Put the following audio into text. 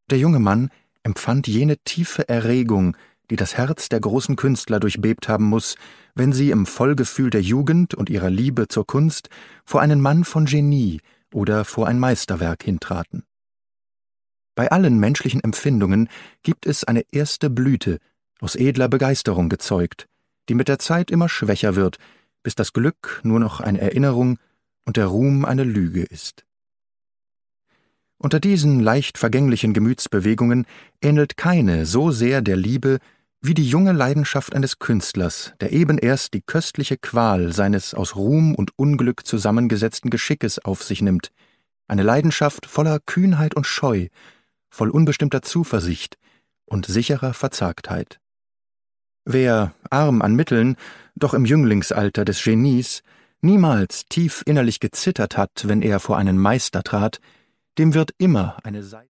Der junge Mann empfand jene tiefe Erregung, die das Herz der großen Künstler durchbebt haben muß, wenn sie im Vollgefühl der Jugend und ihrer Liebe zur Kunst vor einen Mann von Genie oder vor ein Meisterwerk hintraten. Bei allen menschlichen Empfindungen gibt es eine erste Blüte, aus edler Begeisterung gezeugt, die mit der Zeit immer schwächer wird, bis das Glück nur noch eine Erinnerung und der Ruhm eine Lüge ist. Unter diesen leicht vergänglichen Gemütsbewegungen ähnelt keine so sehr der Liebe wie die junge Leidenschaft eines Künstlers, der eben erst die köstliche Qual seines aus Ruhm und Unglück zusammengesetzten Geschickes auf sich nimmt, eine Leidenschaft voller Kühnheit und Scheu, voll unbestimmter Zuversicht und sicherer Verzagtheit. Wer, arm an Mitteln, doch im Jünglingsalter des Genies, niemals tief innerlich gezittert hat, wenn er vor einen Meister trat, dem wird immer eine